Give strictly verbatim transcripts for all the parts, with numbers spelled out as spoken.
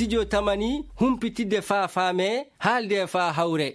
studio tamani humpitidde fa faame haalde fa hawre.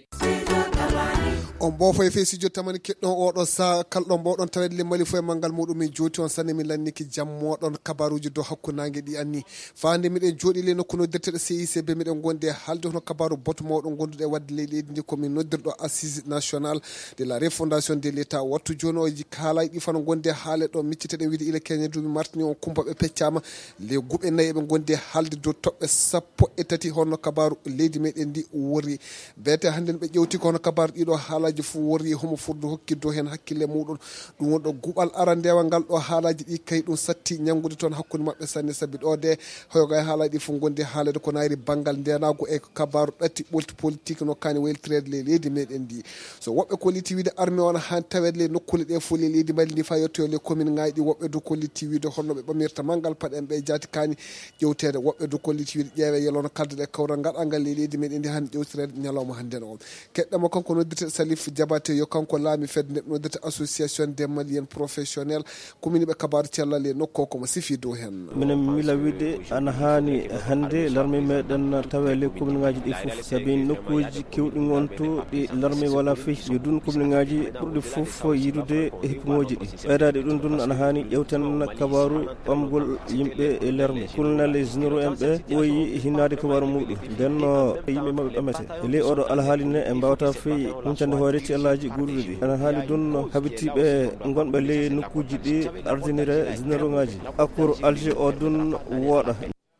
on bo fo e fesijo tamani keddon odo sa kaldon bo don tawedle mali fo e mangal mudum mi joti on sanne mi lanniki jammo don kabaruji do hakkunange di anni faande miden jodi le nokkuno dertede C I C B miden gonde halde hono kabaru boto mawdon gondude wadde leydi ndi ko min noddirdo assise nationale de la refondation de l'état wattu jono o kala di fano gonde haale do miccitede wiide ile Kenya dubi martini on kumba be peccama le gube nayi be gonde halde do tobbe sappo e tati hono kabaru leydi meden di wori bete handen be jewti ko hono kabaru dido haala fu wori homo furdu hokkido hen hakkille mudun dum won do gubal arandewa ngal do haalaji di kay dum satti nyangude ton hakkunde mabbe sanne sabi do de hoyoga haalaji fu gonde haalede ko naari bangal ndenago e kabaru datti bolti politique no kani weltrede le leydi meden di so wobbe ko liti wiide armée on han tawedle nokkule de fu le leydi mali ni fa yotto le commune ngaydi wobbe do ko liti wiide honno be bamirta mangal paden be jati kani jewtede wobbe do ko liti wiide jeewe yelono kalde de kawra ngal angal le leydi meden di han jewtrede nyalawma hande no keddama kanko noddete Salif Jabate yo kanko laami fedde noddete association des maliens professionnels commune be kabaru cellale nokko ko mo sifi do hen minen mila wide ana hani hande larmi meden tawele commune ngaji di fof sabi nokkuji kewdi gonto di larmi wala fi yudun commune ngaji burdi fof yidude e hikmoji di beedade dun dun ana hani yewten kabaru bamgol yimbe e larmi kulna les généraux embe boyi hinade kabaru mudu denno yimbe mabbe amete le odo alhaaline e mbawta fi huncande hoore ci Allaji gurudi ana haali don habitibe gonbe le nokkuji di ardinire généraux ngaji akor alge o dun woda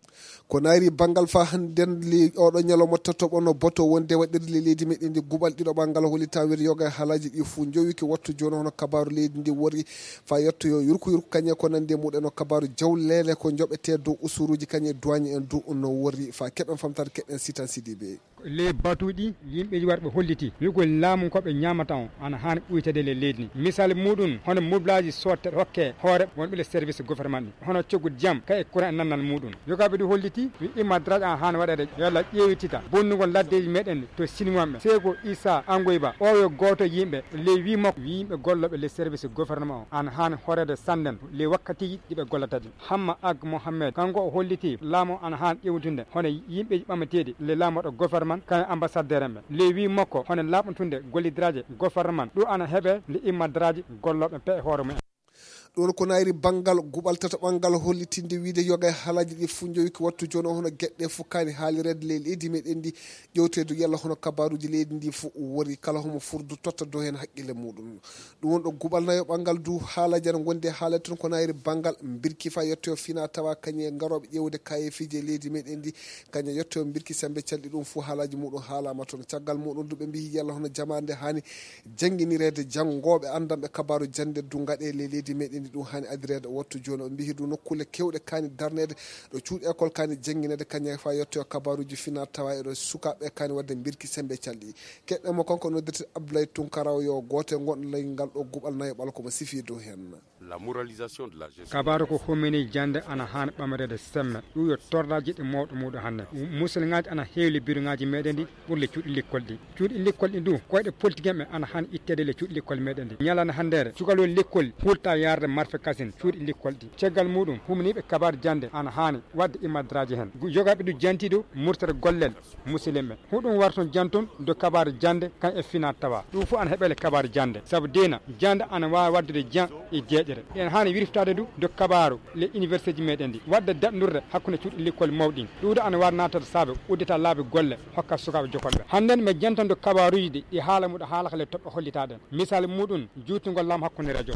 ko naari bangal fa handen li odo nyalomo tottobo no boto wonde wadirli leydi medin di gubal dido bangal holita wir yoga halaji di fu jowiki wattu jono hono kabaru leydi ndi wori fa yotto yo yurku yurku kanye ko nande muden no kabaru jawlele ko jobete do usuruji kanye douane en du no wori fa keben famtar keben sitan sidibe le batudi yimbe warbe holliti yugo laamu ko be nyamata on ana han uytede le leydi misal mudun hono moblaji sotte hokke hore wonbe le service gouvernement hono ciogu jam kay kuran nanal mudun yogabe du holliti wi imadraj an han wadade yalla ƴewitita bonnugol laddeji meden to sinimambe sego Isa Angoyba o yo goto yimbe le wi makko yimbe gollobe le service gouvernement an han horede sanden le wakkati dibe gollatade hamma ag Mohammed kanko o holliti lamo an han ƴewtunde hono yimbe bamatede le lamo do gouvernement kan ambassadeur men le wi makko hono labuntunde gollidraje gouvernement do ana hebe le imadraji gollobe pe hoore mum don ko nairi bangal gubal tata bangal hollitinde wiide yoga halaji di funjoyi ko wattu jono hono gedde fukani haali red le leydi meden di jewtedu yalla hono kabaruji leydi ndi fu wori kala homo furdu totta do hen hakkile mudum dum won do gubal nayo bangal du haalaji an gonde haala ton ko nairi bangal birki fa yotto fina tawa kanye ngarobe ƴewde kaye fije leydi meden di kanye yotto birki sembe caldi dum fu haalaji mudum haalama ton caggal mudum dubbe mbi yalla hono jamande hani janginirede jangobe andambe kabaru jande du ngade le leydi meden dum hani adirede wattu joni on bihi du nokkule kewde kani darnede do cuudi école kani jenginede kanya fa yotto kabaruji fina tawa e do sukabe kani wadde birki sembe caldi kedde mo konko noddete Abdoulaye Tunkaraw yo gote gon lay ngal do gubal nayo bal ko mo sifi do hen la moralisation de la gestion kabaru ko homini jande ana han bamarede semme du yo tordaji de mawdo mudo hanne musulngaaji ana heewli biruŋaaji meden di pour le cuudi l'école di cuudi l'école di du koyde politique me ana han ittede le cuudi l'école meden di nyalana handere cugalo l'école hulta yarde marfe kasin cuudi l'école di cegal mudum humni be kabar jande ana hani wadde imadraji hen jogabe du jantido murtere gollel muslime hudum warton janton do kabar jande kan e fina tawa du fu an hebele kabar jande sabu dena jande ana wa wadde jan e jeejere en hani wiriftade du do kabaru le université meden di wadde dadnurde hakkunde cuudi l'école mawdin du do ana war natar sabe udita laabe golle hokka sukabe jokolbe handen me jantan do kabaruji di e haala mudo haala khale tobbe hollitaden misal mudun juutugol lam hakkunde radio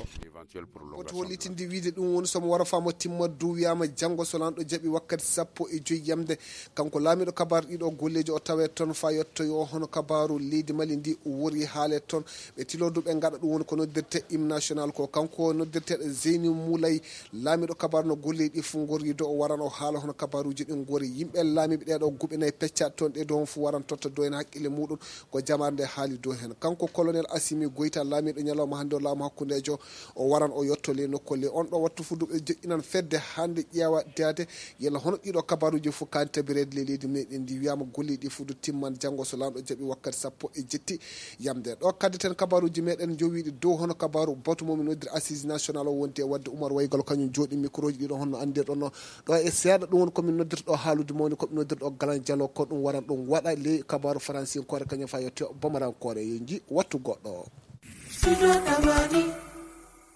ko hollitinde wiide dum woni somo wara famo timma du wiyama jango solando jabi wakkati sappo e joyi yamde kanko laamido kabar dido golleji o tawe ton fa yotto yo hono kabaru leydi mali ndi wori haale ton be tilodu be ngada dum woni ko noddirte hymne national ko kanko noddirte Zeyni Moulay laamido kabar no golleji fu ngori do o warano haala hono kabaruji din ngori yimbe laamibe de do gube nay pecca ton de don fu waran totta do en hakkile mudum ko jamande haali do hen kanko colonel Assimi Goita laamido nyalawma hande o laamu hakkundejo o waran o yotto to le nokkole on ɗo wattu fu duɓe joƴƴinan fedde hande ƴeewa deade yalla hono ɗiɗo kabaruji fu kan tabirede le leydi meɗen ndi wiyama golliɗi fu du timman janggo so lamɗo jaaɓi wakkati sappo e jetti yamde ɗo kaddeten kabaruji meɗen jowiɗi dow hono kabaru batu momin noddir assise national o wonti e wadde Oumar Waygal kañum jooɗi micro ji ɗiɗo honno andirɗo no ɗo e seeɗa ɗum woni komin noddirɗo haalude mawni komin noddirɗo Galan Diallo ko ɗum waran ɗum waɗa le kabaru français kore kañum fa yetto bamarankore yo ji wattu goɗɗo